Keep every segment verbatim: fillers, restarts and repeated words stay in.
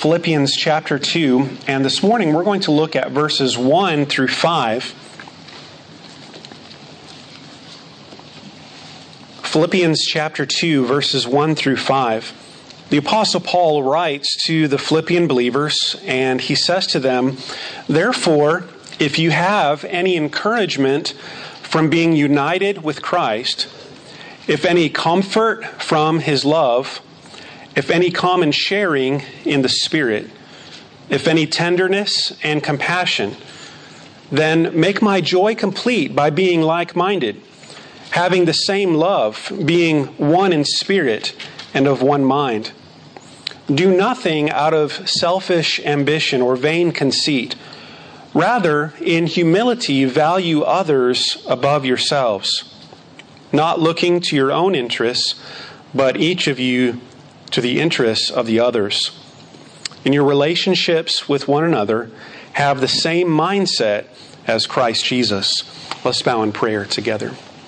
Philippians chapter two, and this morning we're going to look at verses one through five. Philippians chapter two, verses one through five. The Apostle Paul writes to the Philippian believers, and he says to them, "Therefore, if you have any encouragement from being united with Christ, if any comfort from His love, if any common sharing in the Spirit, if any tenderness and compassion, then make my joy complete by being like-minded, having the same love, being one in spirit and of one mind. Do nothing out of selfish ambition or vain conceit. Rather, in humility, value others above yourselves, not looking to your own interests, but each of you to the interests of the others. In your relationships with one another, have the same mindset as Christ Jesus." Let's bow in prayer together.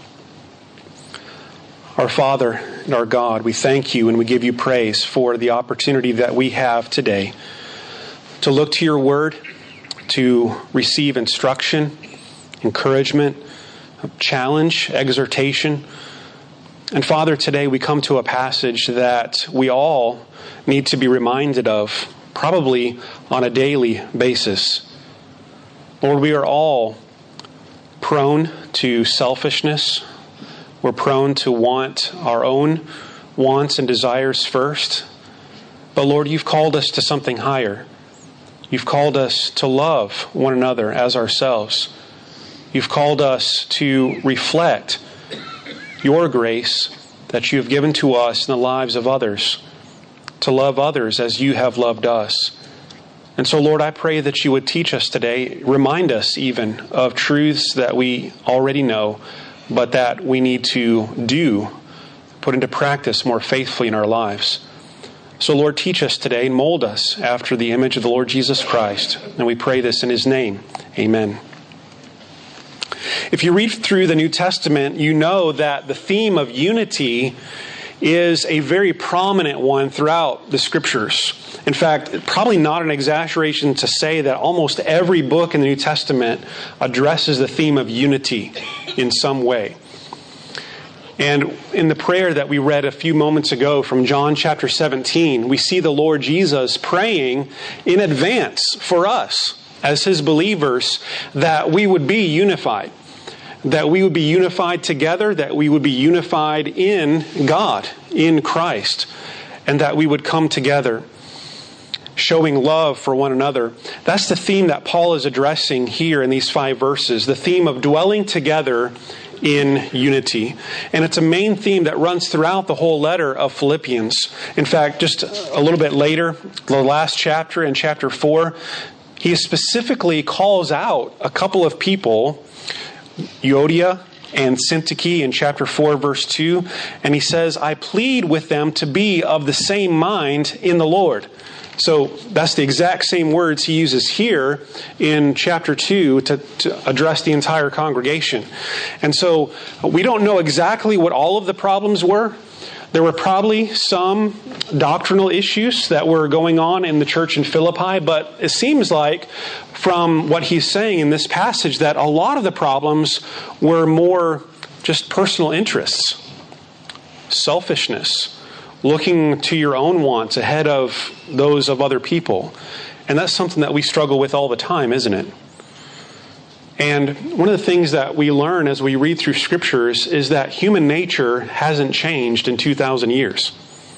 Our Father and our God, we thank you and we give you praise for the opportunity that we have today to look to your word, to receive instruction, encouragement, challenge, exhortation. And Father, today we come to a passage that we all need to be reminded of, probably on a daily basis. Lord, we are all prone to selfishness. We're prone to want our own wants and desires first. But Lord, you've called us to something higher. You've called us to love one another as ourselves. You've called us to reflect your grace that you have given to us in the lives of others, to love others as you have loved us. And so, Lord, I pray that you would teach us today, remind us even of truths that we already know, but that we need to do, put into practice more faithfully in our lives. So, Lord, teach us today and mold us after the image of the Lord Jesus Christ. And we pray this in His name. Amen. If you read through the New Testament, you know that the theme of unity is a very prominent one throughout the Scriptures. In fact, probably not an exaggeration to say that almost every book in the New Testament addresses the theme of unity in some way. And in the prayer that we read a few moments ago from John chapter seventeen, we see the Lord Jesus praying in advance for us as His believers that we would be unified. That we would be unified together, that we would be unified in God, in Christ, and that we would come together, showing love for one another. That's the theme that Paul is addressing here in these five verses, the theme of dwelling together in unity. And it's a main theme that runs throughout the whole letter of Philippians. In fact, just a little bit later, the last chapter, in chapter four, he specifically calls out a couple of people, Euodia and Syntyche in chapter four, verse two. And he says, "I plead with them to be of the same mind in the Lord." So that's the exact same words he uses here in chapter two to, to address the entire congregation. And so we don't know exactly what all of the problems were. There were probably some doctrinal issues that were going on in the church in Philippi, but it seems like from what he's saying in this passage that a lot of the problems were more just personal interests, selfishness, looking to your own wants ahead of those of other people. And that's something that we struggle with all the time, isn't it? And one of the things that we learn as we read through Scriptures is that human nature hasn't changed in two thousand years.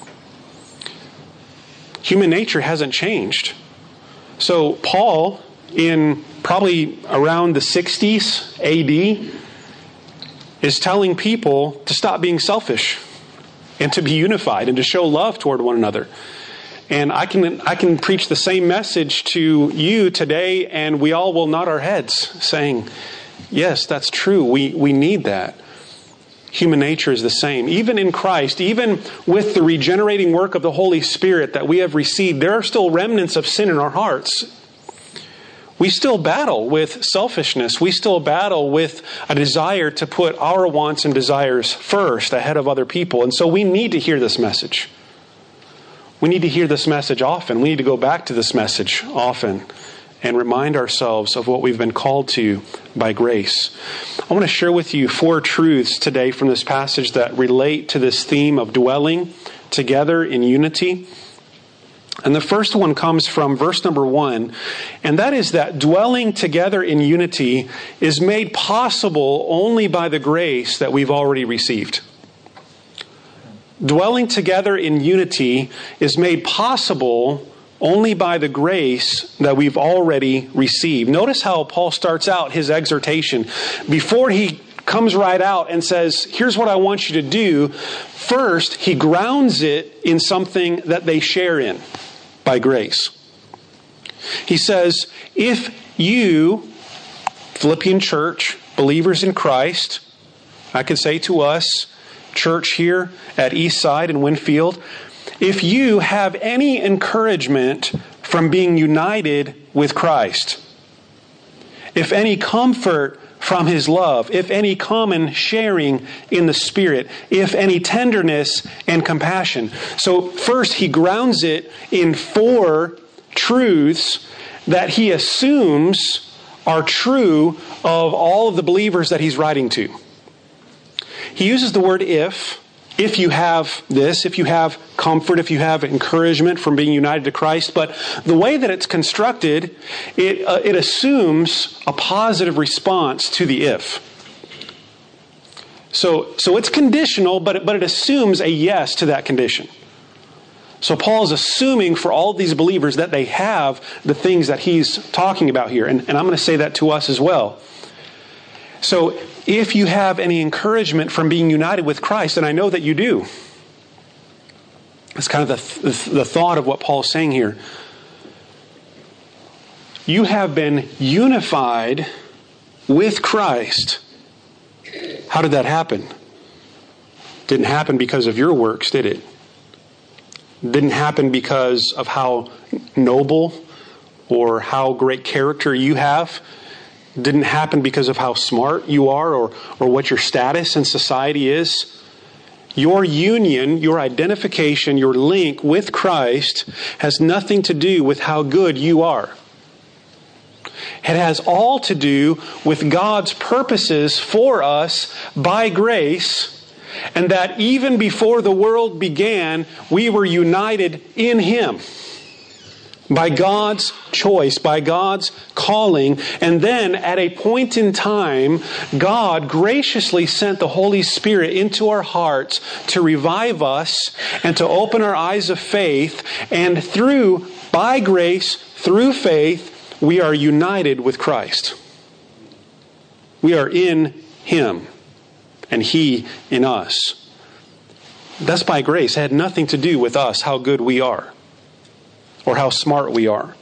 Human nature hasn't changed. So Paul, in probably around the sixties A D, is telling people to stop being selfish and to be unified and to show love toward one another. And I can I can preach the same message to you today, and we all will nod our heads saying, yes, that's true. We, we need that. Human nature is the same. Even in Christ, even with the regenerating work of the Holy Spirit that we have received, there are still remnants of sin in our hearts. We still battle with selfishness. We still battle with a desire to put our wants and desires first ahead of other people. And so we need to hear this message. We need to hear this message often. We need to go back to this message often and remind ourselves of what we've been called to by grace. I want to share with you four truths today from this passage that relate to this theme of dwelling together in unity. And the first one comes from verse number one, and that is that dwelling together in unity is made possible only by the grace that we've already received. Dwelling together in unity is made possible only by the grace that we've already received. Notice how Paul starts out his exhortation. Before he comes right out and says, here's what I want you to do, first he grounds it in something that they share in by grace. He says, if you, Philippian church, believers in Christ, I could say to us, church here at Eastside and Winfield, if you have any encouragement from being united with Christ, if any comfort from His love, if any common sharing in the Spirit, if any tenderness and compassion. So first he grounds it in four truths that he assumes are true of all of the believers that he's writing to. He uses the word if. If you have this, if you have comfort, if you have encouragement from being united to Christ. But the way that it's constructed, it, uh, it assumes a positive response to the if. So, so it's conditional, but it, but it assumes a yes to that condition. So Paul is assuming for all of these believers that they have the things that he's talking about here. And, and I'm going to say that to us as well. So if you have any encouragement from being united with Christ, and I know that you do. It's kind of the, the, the thought of what Paul's saying here. You have been unified with Christ. How did that happen? Didn't happen because of your works, did it? Didn't happen because of how noble or how great character you have. Didn't happen because of how smart you are or, or what your status in society is. Your union, your identification, your link with Christ has nothing to do with how good you are. It has all to do with God's purposes for us by grace, and that even before the world began, we were united in Him. By God's choice, by God's calling. And then at a point in time, God graciously sent the Holy Spirit into our hearts to revive us and to open our eyes of faith. And through, by grace, through faith, we are united with Christ. We are in Him and He in us. That's by grace. It had nothing to do with us, how good we are. Or how smart we are.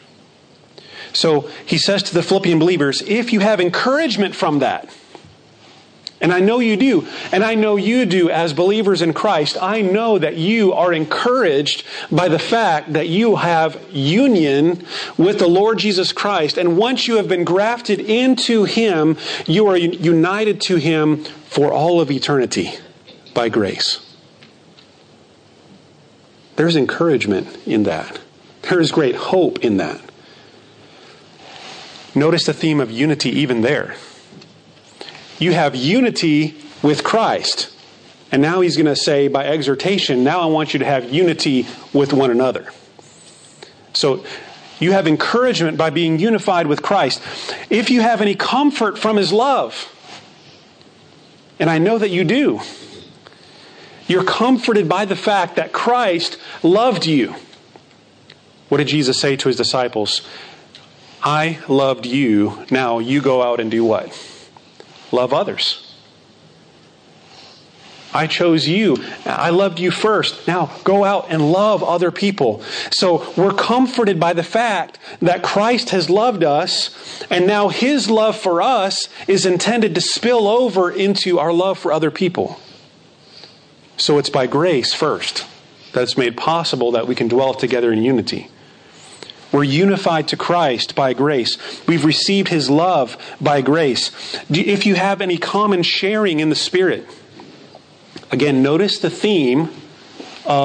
So he says to the Philippian believers, if you have encouragement from that, and I know you do, and I know you do as believers in Christ, I know that you are encouraged by the fact that you have union with the Lord Jesus Christ. And once you have been grafted into Him, you are united to Him for all of eternity by grace. There's encouragement in that. There is great hope in that. Notice the theme of unity even there. You have unity with Christ. And now he's going to say by exhortation, now I want you to have unity with one another. So you have encouragement by being unified with Christ. If you have any comfort from His love, and I know that you do, you're comforted by the fact that Christ loved you. What did Jesus say to His disciples? I loved you. Now you go out and do what? Love others. I chose you. I loved you first. Now go out and love other people. So we're comforted by the fact that Christ has loved us, and now His love for us is intended to spill over into our love for other people. So it's by grace first that it's made possible that we can dwell together in unity. We're unified to Christ by grace. We've received His love by grace. If you have any common sharing in the Spirit, again, notice the theme of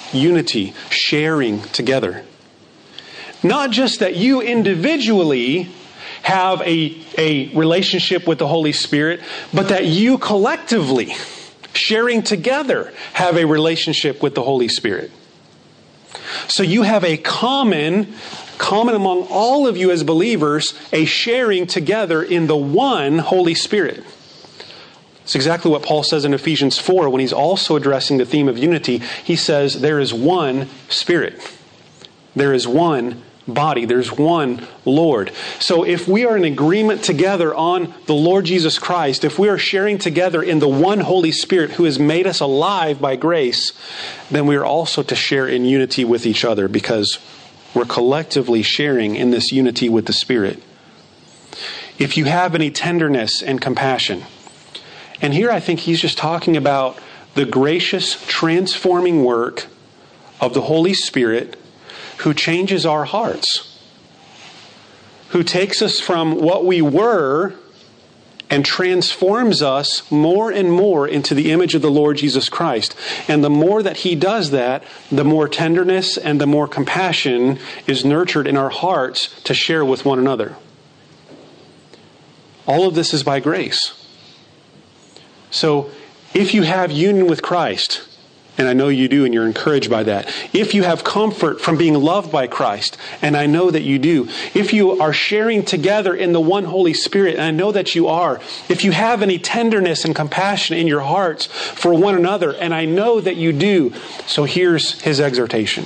unity, sharing together. Not just that you individually have a, a relationship with the Holy Spirit, but that you collectively, sharing together, have a relationship with the Holy Spirit. So you have a common, common among all of you as believers, a sharing together in the one Holy Spirit. It's exactly what Paul says in Ephesians four when he's also addressing the theme of unity. He says there is one Spirit. There is one body. There's one Lord. So if we are in agreement together on the Lord Jesus Christ, if we are sharing together in the one Holy Spirit who has made us alive by grace, then we are also to share in unity with each other because we're collectively sharing in this unity with the Spirit. If you have any tenderness and compassion, and here I think he's just talking about the gracious transforming work of the Holy Spirit who changes our hearts, who takes us from what we were and transforms us more and more into the image of the Lord Jesus Christ. And the more that He does that, the more tenderness and the more compassion is nurtured in our hearts to share with one another. All of this is by grace. So, if you have union with Christ, and I know you do, and you're encouraged by that. If you have comfort from being loved by Christ, and I know that you do. If you are sharing together in the one Holy Spirit, and I know that you are. If you have any tenderness and compassion in your hearts for one another, and I know that you do. So here's his exhortation.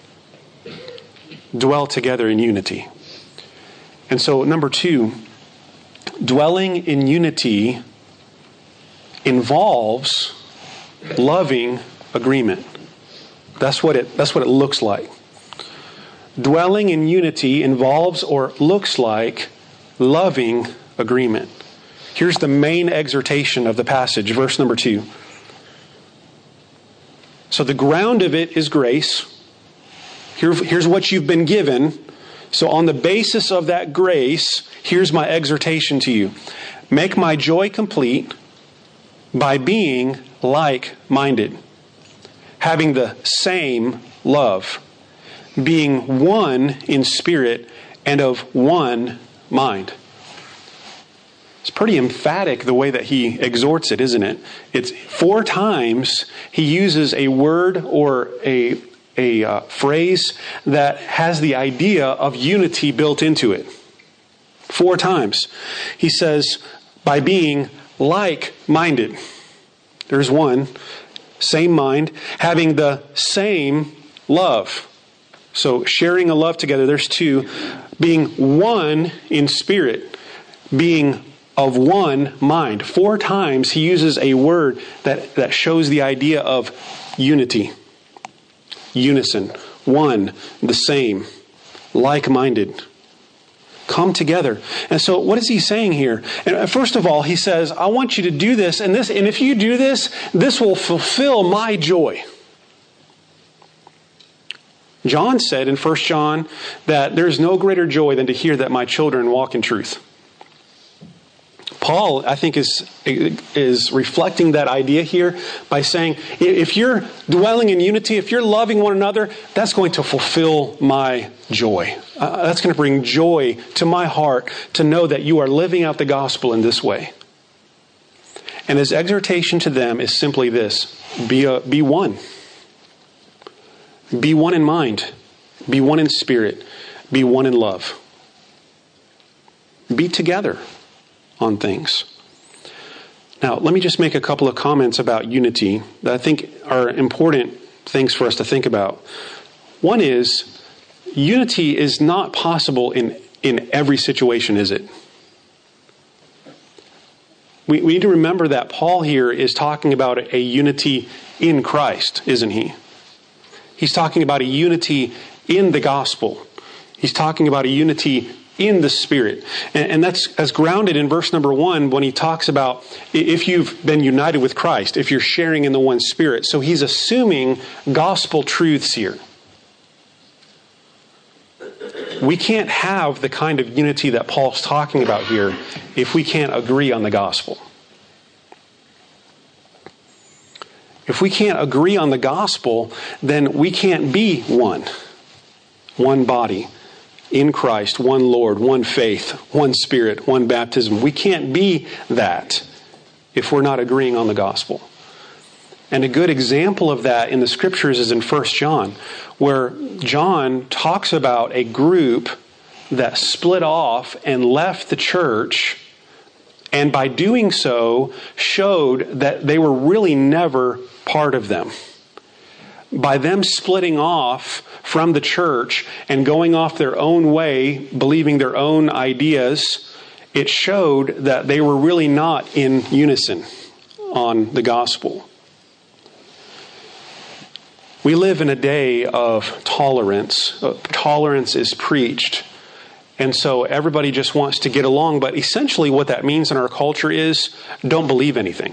Dwell together in unity. And so, number two, dwelling in unity involves loving agreement. That's what it that's what it looks like. Dwelling in unity involves or looks like loving agreement. Here's the main exhortation of the passage, verse number two. So the ground of it is grace. Here, here's what you've been given. So on the basis of that grace, here's my exhortation to you. Make my joy complete by being like-minded, having the same love, being one in spirit and of one mind. It's pretty emphatic the way that he exhorts it, isn't it? It's four times he uses a word or a, a uh, phrase that has the idea of unity built into it. Four times. He says, by being like-minded. There's one. Same mind. Having the same love. So sharing a love together. There's two. Being one in spirit. Being of one mind. Four times he uses a word that, that shows the idea of unity. Unison. One. The same. Like-minded. Come together. And so what is he saying here? And first of all, he says, I want you to do this and this, and if you do this, this will fulfill my joy. John said in First John that there is no greater joy than to hear that my children walk in truth. Paul, I think, is is reflecting that idea here by saying, if you're dwelling in unity, if you're loving one another, that's going to fulfill my joy. Uh, that's going to bring joy to my heart to know that you are living out the gospel in this way. And his exhortation to them is simply this: be a, be one. Be one in mind. Be one in spirit. Be one in love. Be together on things. Now, let me just make a couple of comments about unity that I think are important things for us to think about. One is, unity is not possible in, in every situation, is it? We, we need to remember that Paul here is talking about a, a unity in Christ, isn't he? He's talking about a unity in the gospel. He's talking about a unity in the Spirit. And, and that's as grounded in verse number one when he talks about if you've been united with Christ, if you're sharing in the one Spirit. So he's assuming gospel truths here. We can't have the kind of unity that Paul's talking about here if we can't agree on the gospel. If we can't agree on the gospel, then we can't be one. One body in Christ, one Lord, one faith, one Spirit, one baptism. We can't be that if we're not agreeing on the gospel. And a good example of that in the scriptures is in First John, where John talks about a group that split off and left the church, and by doing so showed that they were really never part of them. By them splitting off from the church and going off their own way, believing their own ideas, it showed that they were really not in unison on the gospel. We live in a day of tolerance. Tolerance is preached. And so everybody just wants to get along. But essentially what that means in our culture is don't believe anything.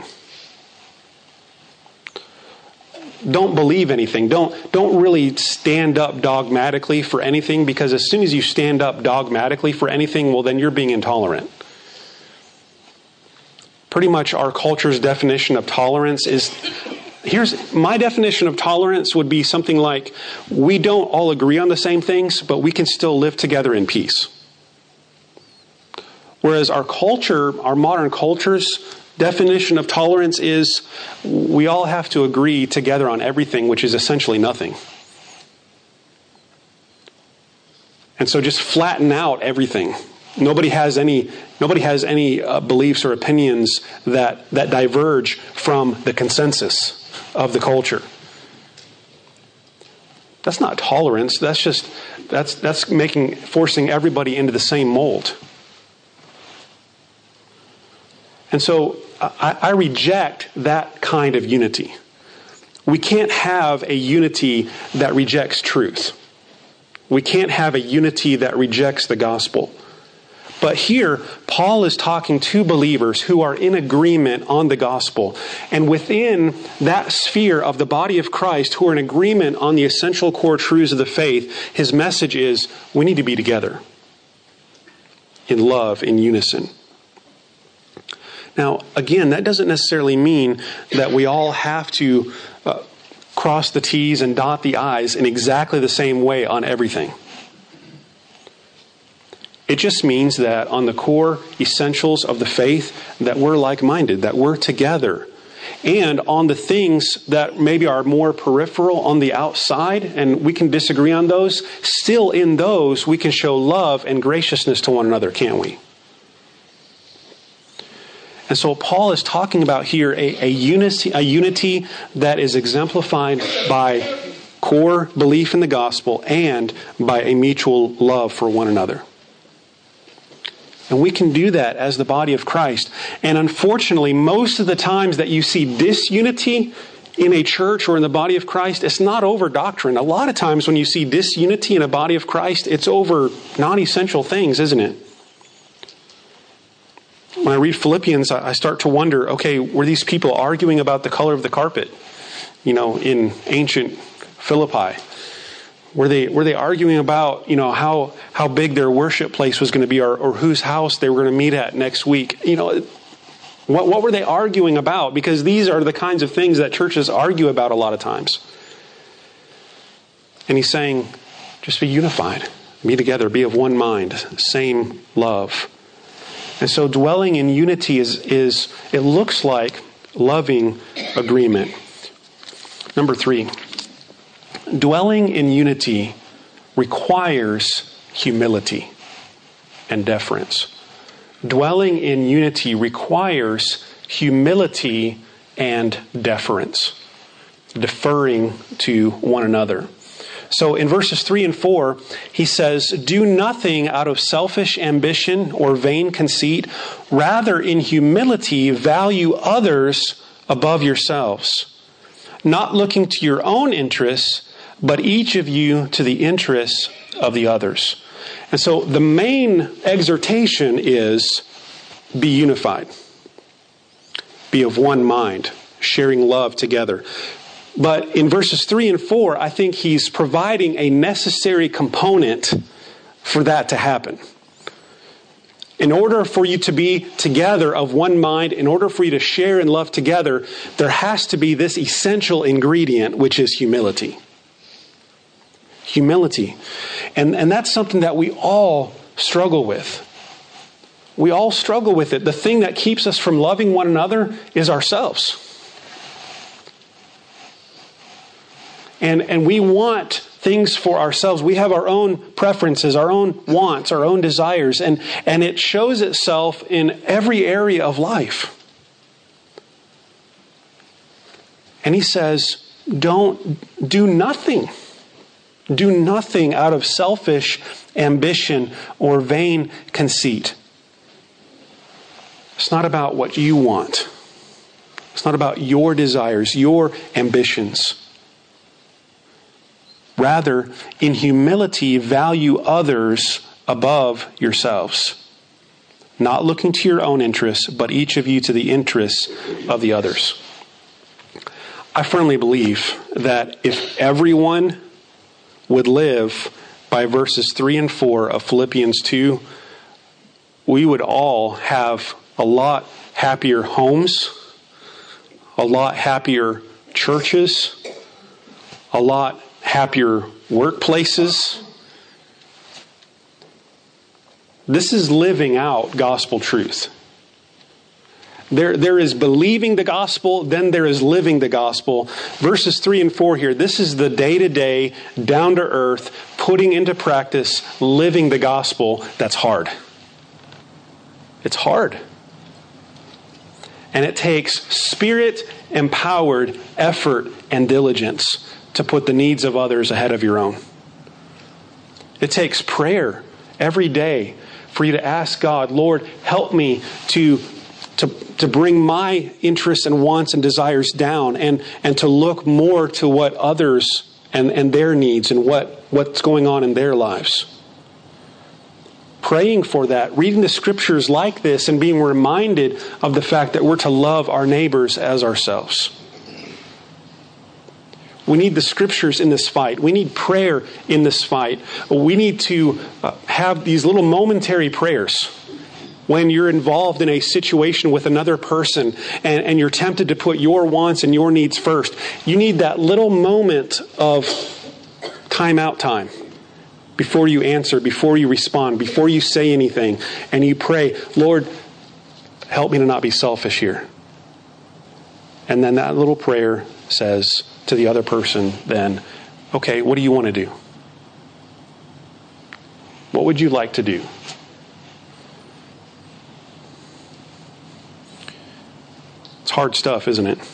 Don't believe anything. Don't, don't really stand up dogmatically for anything, because as soon as you stand up dogmatically for anything, well, then you're being intolerant. Pretty much our culture's definition of tolerance is, here's my definition of tolerance would be something like, we don't all agree on the same things, but we can still live together in peace. Whereas our culture, our modern culture's definition of tolerance is we all have to agree together on everything, which is essentially nothing. And so just flatten out everything. Nobody has any nobody has any uh, beliefs or opinions that that diverge from the consensus of the culture. That's not tolerance. That's just that's that's making forcing everybody into the same mold. And so I, I reject that kind of unity. We can't have a unity that rejects truth. We can't have a unity that rejects the gospel. But here, Paul is talking to believers who are in agreement on the gospel. And within that sphere of the body of Christ, who are in agreement on the essential core truths of the faith, his message is, we need to be together in love, in unison. Now, again, that doesn't necessarily mean that we all have to uh, cross the T's and dot the I's in exactly the same way on everything. It just means that on the core essentials of the faith, that we're like-minded, that we're together. And on the things that maybe are more peripheral on the outside, and we can disagree on those, still in those we can show love and graciousness to one another, can't we? And so Paul is talking about here a, a, unity, a unity that is exemplified by core belief in the gospel and by a mutual love for one another. And we can do that as the body of Christ. And unfortunately, most of the times that you see disunity in a church or in the body of Christ, it's not over doctrine. A lot of times when you see disunity in a body of Christ, it's over non-essential things, isn't it? When I read Philippians, I start to wonder, okay, were these people arguing about the color of the carpet, you know, in ancient Philippi? Were they were they arguing about, you know, how how big their worship place was going to be, or, or whose house they were going to meet at next week? You know, what what were they arguing about? Because these are the kinds of things that churches argue about a lot of times. And he's saying, just be unified, be together, be of one mind, same love. And so dwelling in unity is, is it looks like loving agreement. Number three, dwelling in unity requires humility and deference. Dwelling in unity requires humility and deference, deferring to one another. So in verses three and four, he says, do nothing out of selfish ambition or vain conceit. Rather, in humility, value others above yourselves, not looking to your own interests, but each of you to the interests of the others. And so the main exhortation is be unified, be of one mind, sharing love together. But in verses three and four, I think he's providing a necessary component for that to happen. In order for you to be together of one mind, in order for you to share and love together, there has to be this essential ingredient, which is humility. Humility. And, and that's something that we all struggle with. We all struggle with it. The thing that keeps us from loving one another is ourselves. And, and we want things for ourselves. We have our own preferences, our own wants, our own desires, and, and it shows itself in every area of life. And he says, don't do nothing. Do nothing out of selfish ambition or vain conceit. It's not about what you want. It's not about your desires, your ambitions. Rather, in humility, value others above yourselves. Not looking to your own interests, but each of you to the interests of the others. I firmly believe that if everyone would live by verses three and four of Philippians two, we would all have a lot happier homes, a lot happier churches, a lot happier workplaces. This is living out gospel truth. There, there is believing the gospel, then there is living the gospel. Verses three and four here, this is the day-to-day, down-to-earth, putting into practice, living the gospel that's hard. It's hard. And it takes Spirit-empowered effort and diligence to put the needs of others ahead of your own. It takes prayer every day for you to ask God, Lord, help me to, to, to bring my interests and wants and desires down and, and to look more to what others and, and their needs and what, what's going on in their lives. Praying for that, reading the scriptures like this and being reminded of the fact that we're to love our neighbors as ourselves. We need the scriptures in this fight. We need prayer in this fight. We need to uh, have these little momentary prayers when you're involved in a situation with another person and, and you're tempted to put your wants and your needs first. You need that little moment of time out time before you answer, before you respond, before you say anything. And you pray, Lord, help me to not be selfish here. And then that little prayer says to the other person then, okay, what do you want to do? What would you like to do? It's hard stuff, isn't it?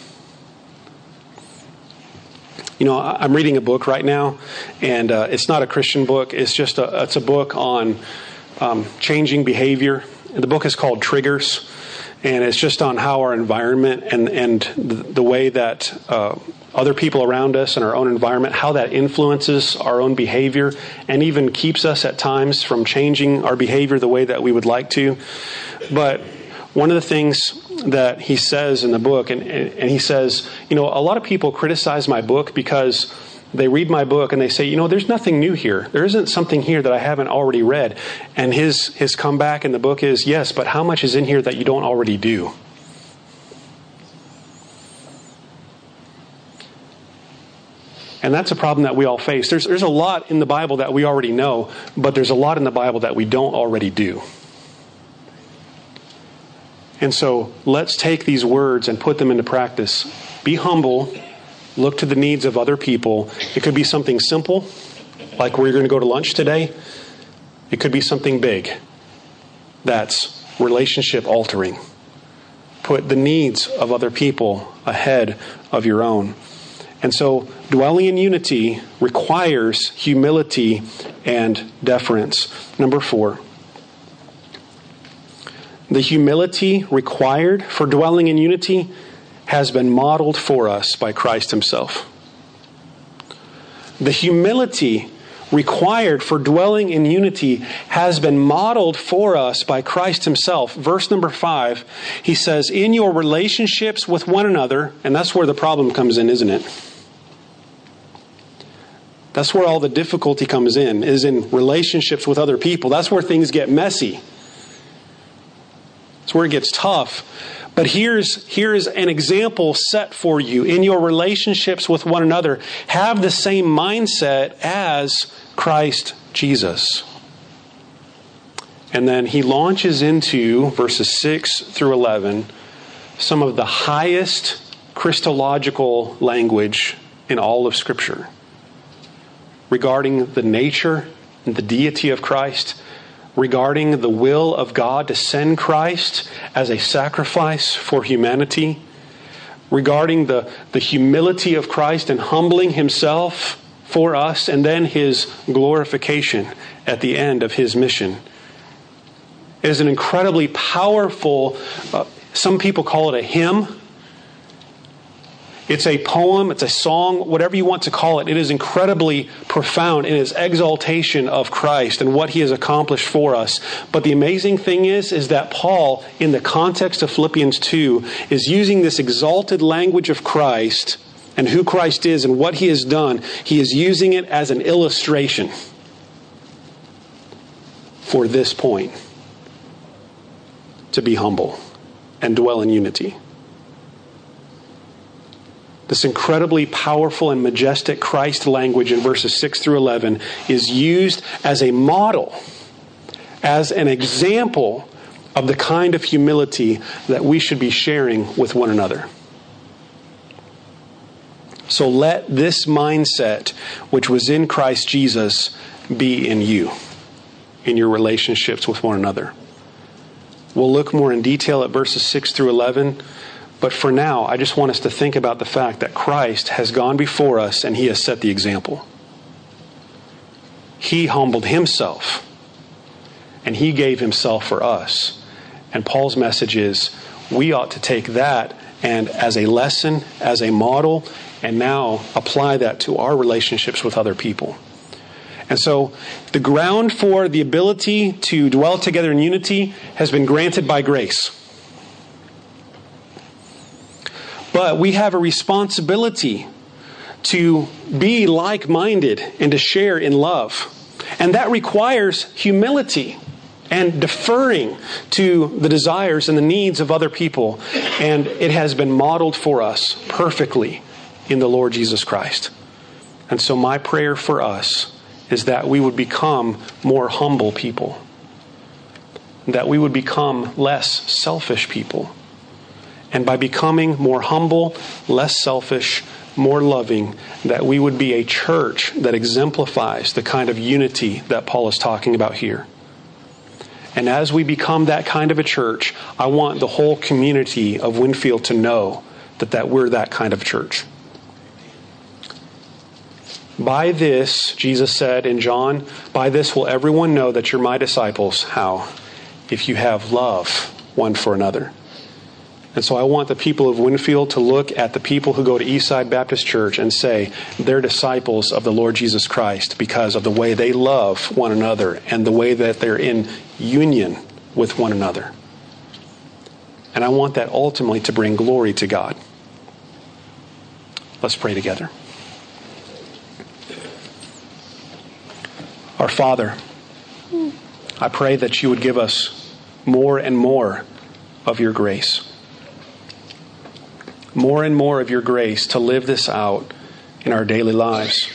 You know, I'm reading a book right now, and uh, it's not a Christian book. It's just a, it's a book on um, changing behavior. The book is called Triggers, and it's just on how our environment and, and the, the way that uh, other people around us and our own environment, how that influences our own behavior and even keeps us at times from changing our behavior the way that we would like to. But one of the things that he says in the book, and, and he says, you know, a lot of people criticize my book because they read my book and they say, you know, there's nothing new here. There isn't something here that I haven't already read. And his his comeback in the book is, yes, but how much is in here that you don't already do? And that's a problem that we all face. There's there's a lot in the Bible that we already know, but there's a lot in the Bible that we don't already do. And so let's take these words and put them into practice. Be humble. Look to the needs of other people. It could be something simple, like where you're going to go to lunch today. It could be something big that's relationship altering. Put the needs of other people ahead of your own. And so dwelling in unity requires humility and deference. Number four. The humility required for dwelling in unity has been modeled for us by Christ himself. The humility required for dwelling in unity has been modeled for us by Christ himself. Verse number five, he says, in your relationships with one another, and that's where the problem comes in, isn't it? That's where all the difficulty comes in, is in relationships with other people. That's where things get messy. It's where it gets tough. But here's, here's an example set for you in your relationships with one another. Have the same mindset as Christ Jesus. And then he launches into verses six through eleven, some of the highest Christological language in all of Scripture regarding the nature and the deity of Christ, regarding the will of God to send Christ as a sacrifice for humanity, regarding the, the humility of Christ and humbling himself for us, and then his glorification at the end of his mission. It is an incredibly powerful, uh, some people call it a hymn. It's a poem, it's a song, whatever you want to call it. It is incredibly profound in its exaltation of Christ and what he has accomplished for us. But the amazing thing is, is that Paul, in the context of Philippians two, is using this exalted language of Christ and who Christ is and what he has done. He is using it as an illustration for this point. To be humble and dwell in unity. This incredibly powerful and majestic Christ language in verses six through eleven is used as a model, as an example of the kind of humility that we should be sharing with one another. So let this mindset, which was in Christ Jesus, be in you, in your relationships with one another. We'll look more in detail at verses six through eleven. But for now, I just want us to think about the fact that Christ has gone before us and he has set the example. He humbled himself and he gave himself for us. And Paul's message is we ought to take that and as a lesson, as a model, and now apply that to our relationships with other people. And so the ground for the ability to dwell together in unity has been granted by grace. But we have a responsibility to be like-minded and to share in love. And that requires humility and deferring to the desires and the needs of other people. And it has been modeled for us perfectly in the Lord Jesus Christ. And so my prayer for us is that we would become more humble people. That we would become less selfish people. And by becoming more humble, less selfish, more loving, that we would be a church that exemplifies the kind of unity that Paul is talking about here. And as we become that kind of a church, I want the whole community of Winfield to know that, that we're that kind of church. By this, Jesus said in John, by this will everyone know that you're my disciples. How? If you have love one for another. And so I want the people of Winfield to look at the people who go to Eastside Baptist Church and say they're disciples of the Lord Jesus Christ because of the way they love one another and the way that they're in union with one another. And I want that ultimately to bring glory to God. Let's pray together. Our Father, I pray that you would give us more and more of your grace. More and more of your grace to live this out in our daily lives.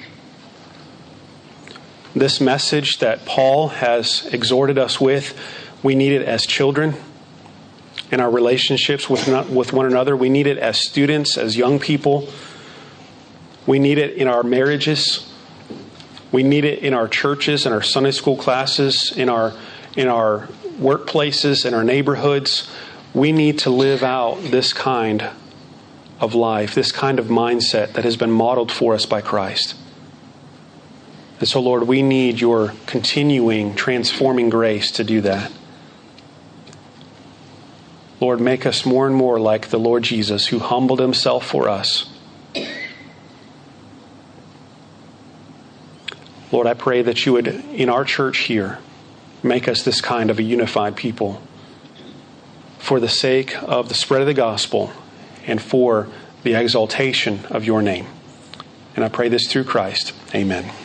This message that Paul has exhorted us with, we need it as children in our relationships with, with one another. We need it as students, as young people. We need it in our marriages. We need it in our churches, in our Sunday school classes, in our in our workplaces, in our neighborhoods. We need to live out this kind of life, this kind of mindset that has been modeled for us by Christ. And so, Lord, we need your continuing, transforming grace to do that. Lord, make us more and more like the Lord Jesus, who humbled himself for us. Lord, I pray that you would, in our church here, make us this kind of a unified people for the sake of the spread of the gospel and for the exaltation of your name. And I pray this through Christ. Amen.